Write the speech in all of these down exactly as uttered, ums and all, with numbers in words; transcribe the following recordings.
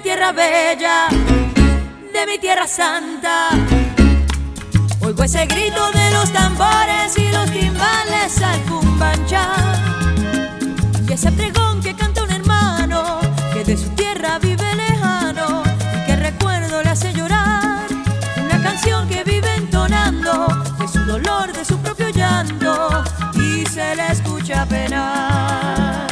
tierra bella, de mi tierra santa. Oigo ese grito de los tambores y los timbales al cumbanchá, y ese pregón que canta un hermano que de su tierra vive lejano y que recuerdo le hace llorar. Una canción que vive entonando de su dolor, de su propio llanto, y se le escucha penar.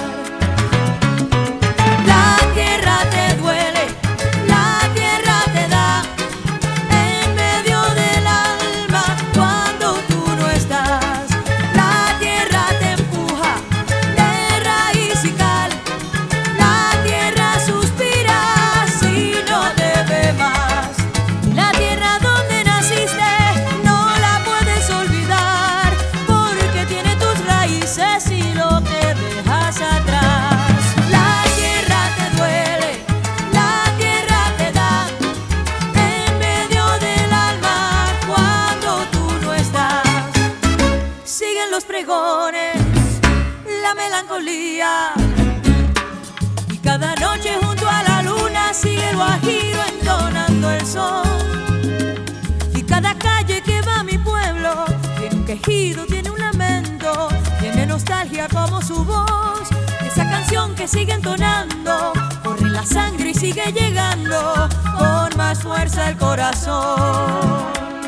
La tierra te duele, la tierra te da en medio del alma cuando tú no estás. La tierra te empuja de raíz y cal, la tierra suspira si no te ve más. La tierra donde naciste no la puedes olvidar, porque tiene tus raíces y lo que dejas atrás. La tierra te duele, la tierra te da en medio del alma cuando tú no estás. Siguen los pregones, la melancolía, y cada noche junto a la luna sigue el guajiro entonando el son. Y cada calle que va a mi pueblo tiene un quejido, tiene un lamento, tiene nostalgia como su voz. Esa canción que sigue entonando corre en la sangre y sigue llegando con más fuerza al corazón.